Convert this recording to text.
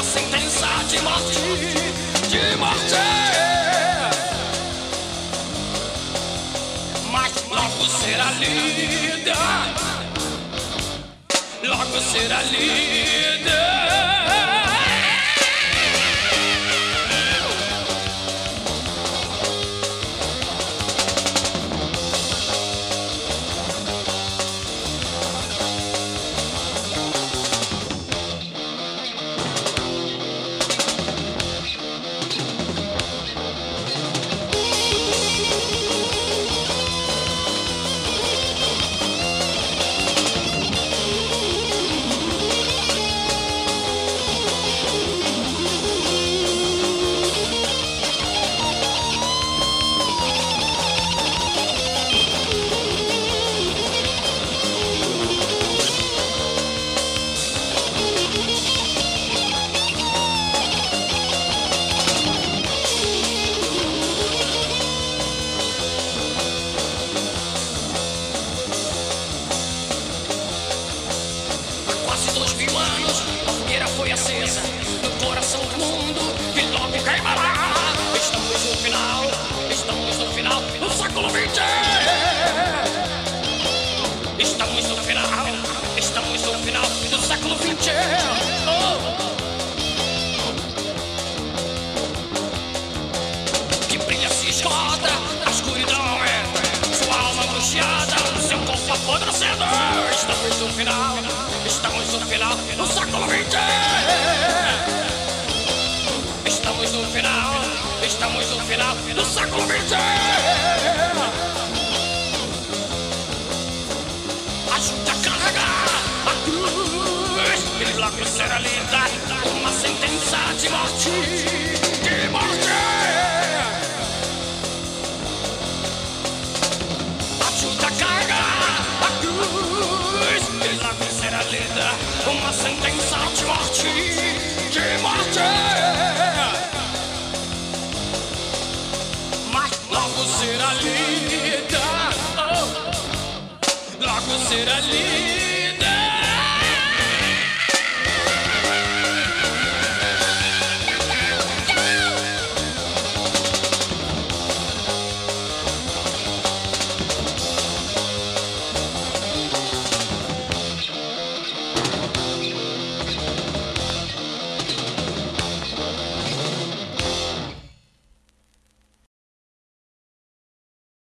sentença de morte, de morte. Mas logo será lida, logo será lida. Foi acesa no coração do mundo e logo queimará. Estamos no final do século XX. Estamos no final do século XX. Que brilha se esgota, a escuridão é sua alma angustiada, seu corpo apodrecendo. Estamos no final do século XX. Estamos no final do século XX. Ajude a carregar a cruz e logo será lida uma sentença de morte, de morte. Ajude a carregar a cruz e logo será lida uma sentença de morte, de morte. Mas logo será lida, logo será lida.